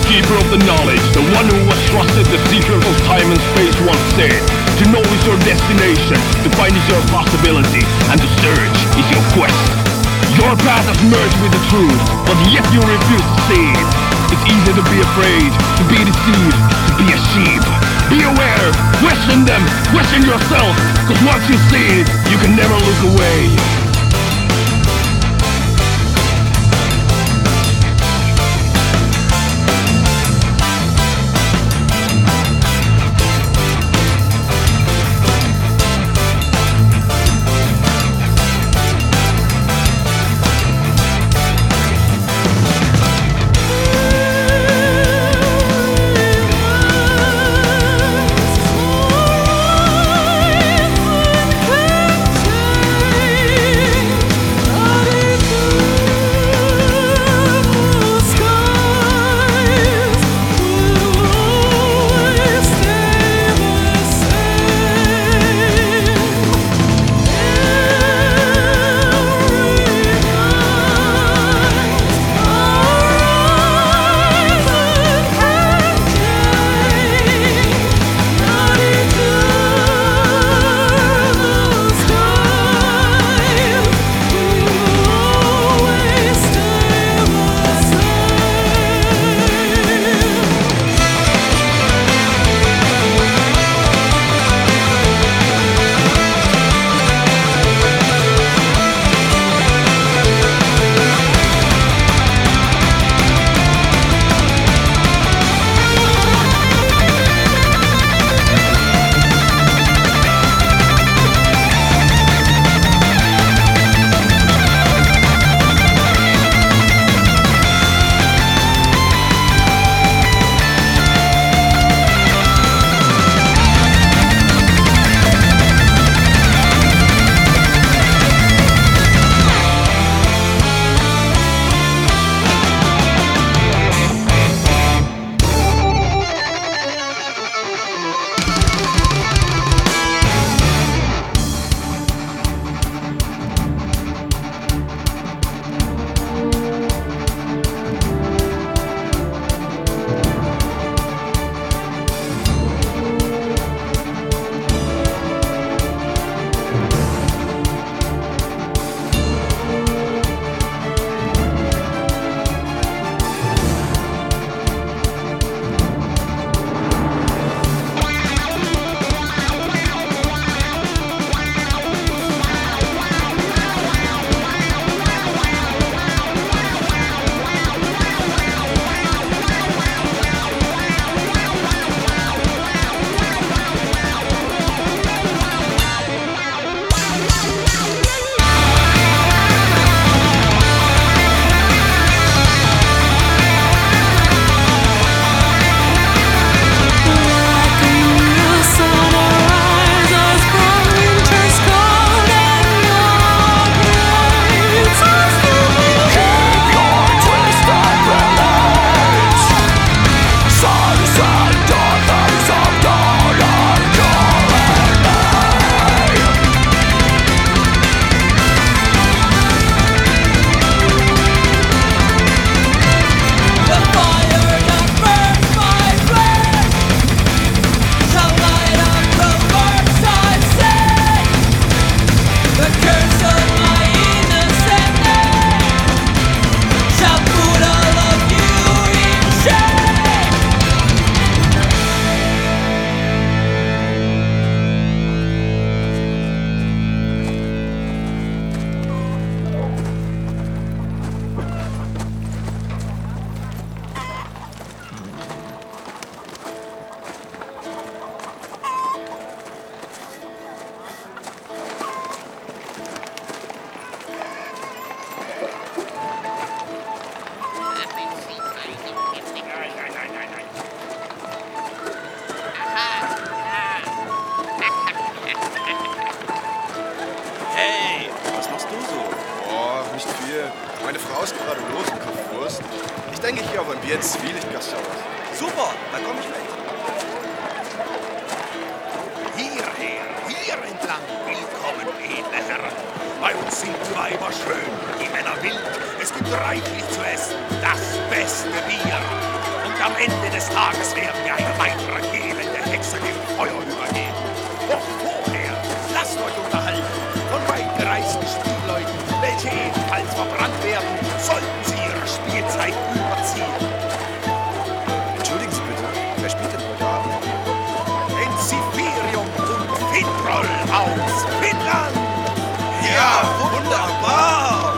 keeper of the knowledge, the one who was trusted the secret of time and space once said, to know is your destination, to find is your possibility, and to search is your quest. Your path has merged with the truth, but yet you refuse to see it. It's easy to be afraid, to be deceived, to be a sheep. Be aware, question them, question yourself, cause once you see it, you can never look away. Meine Frau ist gerade los im Kaufwurst. Ich denke hier auf ein Bier ins Zwielichtgasthaus. Super, dann komm ich mit. Hierher, hier entlang, willkommen, edle Herren. Bei uns sind die Weiber schön, die Männer wild. Es gibt reichlich zu essen, das beste Bier. Und Und am Ende des Tages werden wir eine weitere elende Hexe dem Feuer übergehen. Doch vorher, lasst euch unterhalten von weit gereisten Spielleuten, welche ebenfalls verbrannt werden, sollten sie ihre Spielzeit überziehen. Entschuldigen Sie bitte, wer spielt denn heute Abend? Enzifirium und Fintroll aus Finnland! Ja, wunderbar!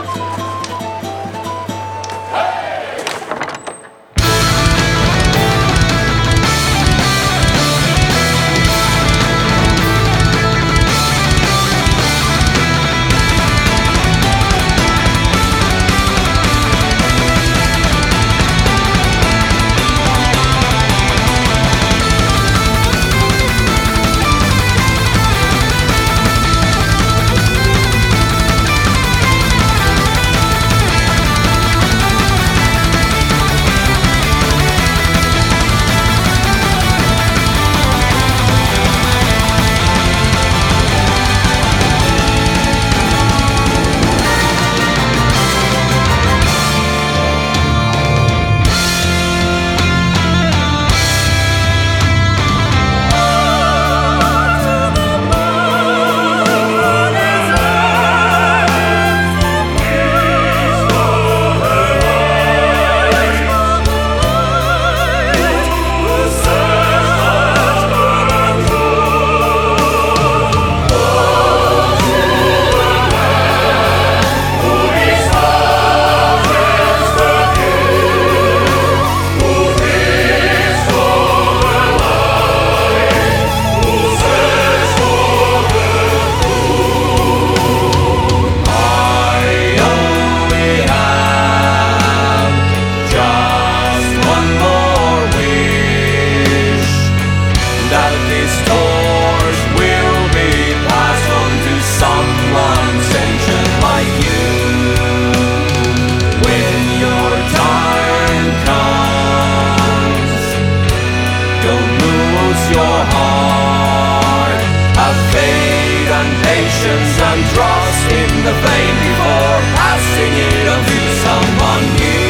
That these doors will be passed on to someone sentient like you. When your time comes, don't lose your heart. Have faith and patience and trust in the flame before passing it on to someone new.